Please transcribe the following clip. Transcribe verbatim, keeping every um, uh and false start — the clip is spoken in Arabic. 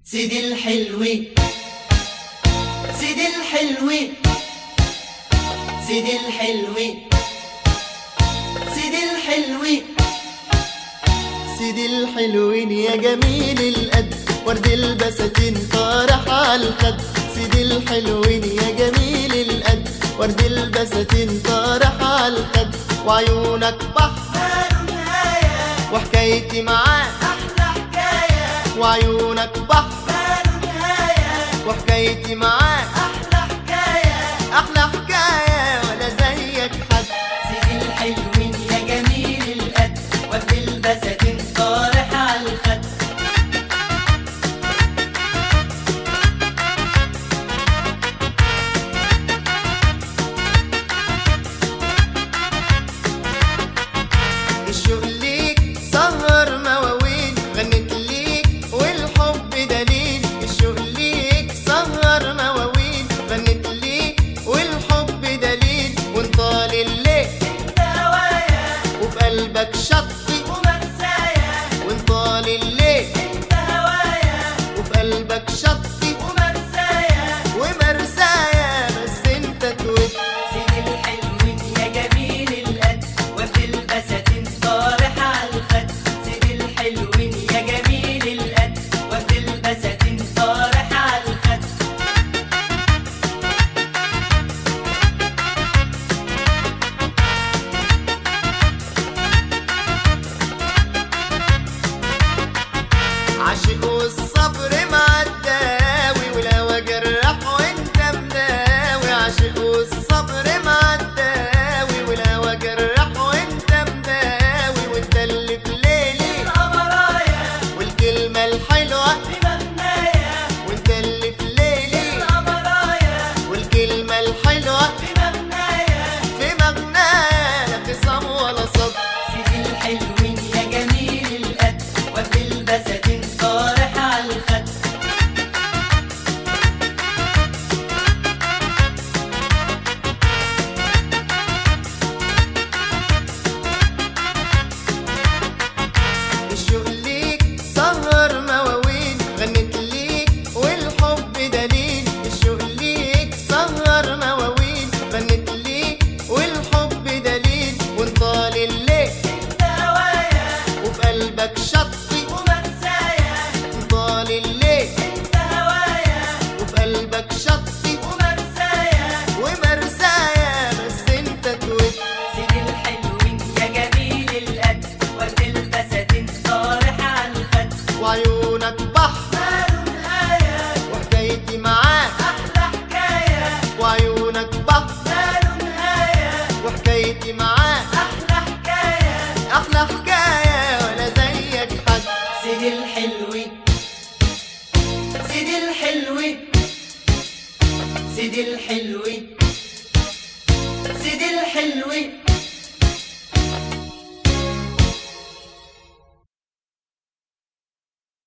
سيدي الحلوي سيدي الحلوي سيدي الحلوي سيدي الحلوي سيدي الحلوين يا جميل القد، ورد البساتين طارح عالخد. سيدي الحلوين يا جميل القد، ورد البساتين طارح عالخد. وعيونك بحر ماله نهاية، وحكايتي معاك أحلى حكاية. وعيونك بحر ماله نهاية، وحكايتي معاك أحلى حكاية. أحلى حكاية ولا زيك حد. سيدي الحلوين يا جميل القد، ورد البساتين طارح عالخد. الشوق ليك سهر مواويل، غنت ليك والحب دليل. الشوق ليك سهر مواويل، غنت ليك والحب دليل. وانطال الليل انت هوايا وفي قلبك شطي ومرسايا. وانطال الليل انت هوايا وفي قلبك شطي ومرسايا. ومرسايا بس انت توت. سيدي الحلوين يا جميل القد، ورد البساتين طارح عالخد. سيدي الحلوين يا جميل القد، ورد البساتين طارح عالخد. عاشق والصبر معداوي، ولو جرح وانت مداوي. عاشق والصبر معداوي، ولو جرح وانت مداوي. وانت اللي في ليلي القمرايا والكلمة الحلوة بمغنايا. وانت اللي في ليلي القمرايا والكلمة الحلوة بمغنايا. في مغنايا لا خصام ولا صبر. سيدي الحلوين يا جميل القد، ورد البساتين طارح عالخد. الشوق ليك سهر مواويل، غنت ليك والحب دليل. الشوق ليك سهر مواويل، غنت ليك والحب دليل. وانطال الليل انت هوايا وفي قلبك شطي ومرسايا. وانطال الليل انت هوايا وفي قلبك شطي ومرسايا. ومرسايا بس انت توت. سيدي الحلوين يا جميل القد، ورد البساتين طارح عالخد. وعيونك بحر ماله نهاية، وحكايتي معاك أحلى حكاية. وعيونك بحر ماله نهاية، وحكايتي معاك أحلى حكاية. أحلى حكاية ولا زيك حد. سيدي الحلوي سيدي الحلوي سيدي الحلوي سيدي الحلوي